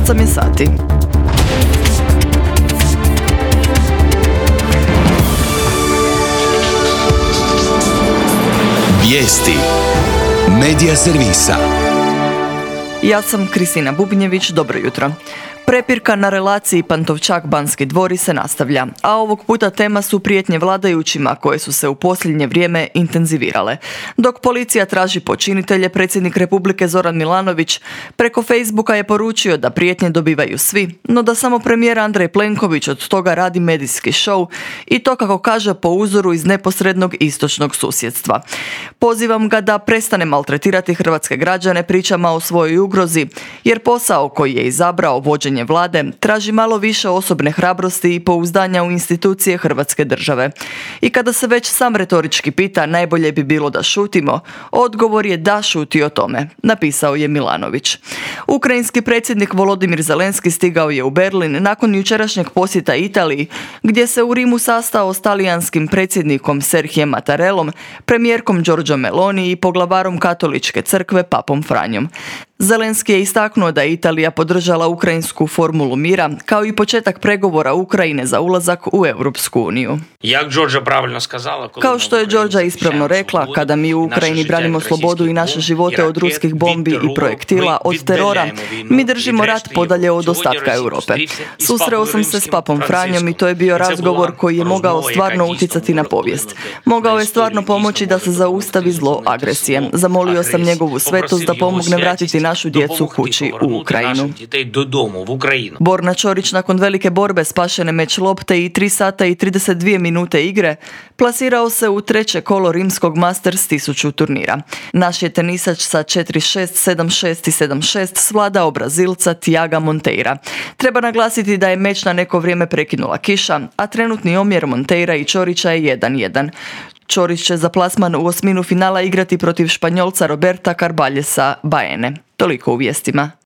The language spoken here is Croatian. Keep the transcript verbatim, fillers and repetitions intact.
osam je sati. Vijesti Medija servisa. Ja sam Kristina Bubnjević, dobro jutro. Prepirka na relaciji Pantovčak-Banski dvori se nastavlja, a ovog puta tema su prijetnje vladajućima koje su se u posljednje vrijeme intenzivirale. Dok policija traži počinitelje, predsjednik Republike Zoran Milanović preko Facebooka je poručio da prijetnje dobivaju svi, no da samo premijer Andrej Plenković od toga radi medijski show i to, kako kaže, po uzoru iz neposrednog istočnog susjedstva. Pozivam ga da prestane maltretirati hrvatske građane pričama o svojoj ugrozi, jer posao koji je izabrao, vođenje vlade, traži malo više osobne hrabrosti i pouzdanja u institucije Hrvatske države. I kada se već sam retorički pita najbolje bi bilo da šutimo, odgovor je da šuti o tome, napisao je Milanović. Ukrajinski predsjednik Volodimir Zelenski stigao je u Berlin nakon jučerašnjeg posjeta Italiji, gdje se u Rimu sastao s talijanskim predsjednikom Serhijem Mattarellom, premijerkom Giorgiom Meloni i poglavarom Katoličke crkve Papom Franjom. Zelenski je istaknuo da je Italija podržala ukrajinsku formulu mira, kao i početak pregovora Ukrajine za ulazak u Europsku uniju. Kao što je Đorđa ispravno rekla, kada mi u Ukrajini branimo slobodu i naše živote od ruskih bombi i projektila, od terora, mi držimo rat podalje od ostatka Europe. Susreo sam se s Papom Franjom i to je bio razgovor koji je mogao stvarno utjecati na povijest. Mogao je stvarno pomoći da se zaustavi zlo agresije. Zamolio sam njegovu svetost da pomogne vratiti našu djecu kući u Ukrajinu. Borna Ćorić nakon velike borbe, spašene meč lopte i tri sata i trideset dvije minute igre, plasirao se u treće kolo rimskog Masters tisuću turnira. Naš je tenisač sa četiri šest, sedam šest i sedam šest svladao Brazilca Tiaga Monteira. Treba naglasiti da je meč na neko vrijeme prekinula kiša, a trenutni omjer Monteira i Ćorića je jedan jedan. Ćorić će za plasman u osminu finala igrati protiv Španjolca Roberta Carbaljesa Baene. Toliko u vijestima.